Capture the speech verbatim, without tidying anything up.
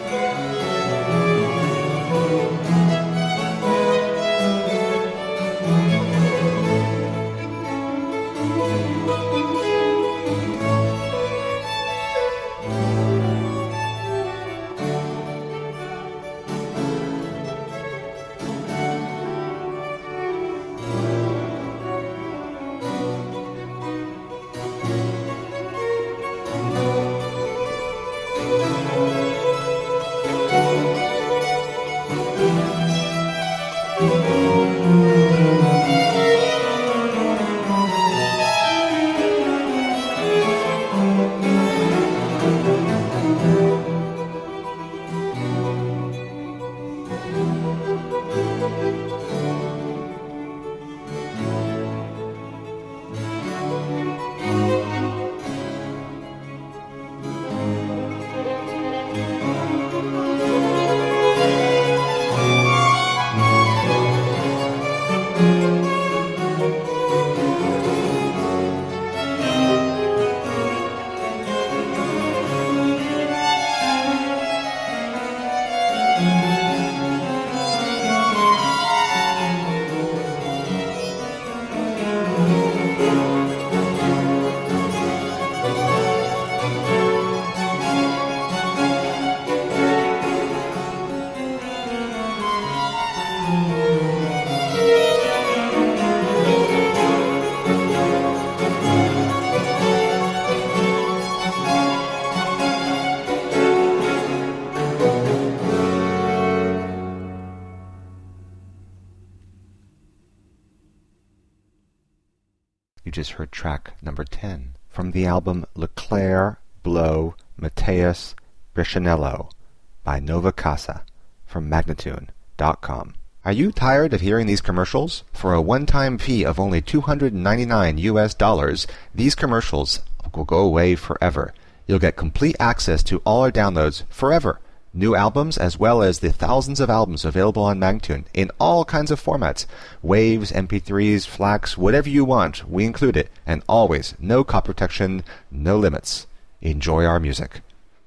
You just heard track number ten from the album Leclair, Blow, Mateus, Bricinello by Nova Casa from Magnatune dot com. Are you tired of hearing these commercials? For a one-time fee of only two hundred ninety-nine U S dollars, these commercials will go away forever. You'll get complete access to all our downloads forever. New albums as well as the thousands of albums available on Magnatune in all kinds of formats. Waves, M P threes, FLACs, whatever you want, we include it. And always, no copy protection, no limits. Enjoy our music.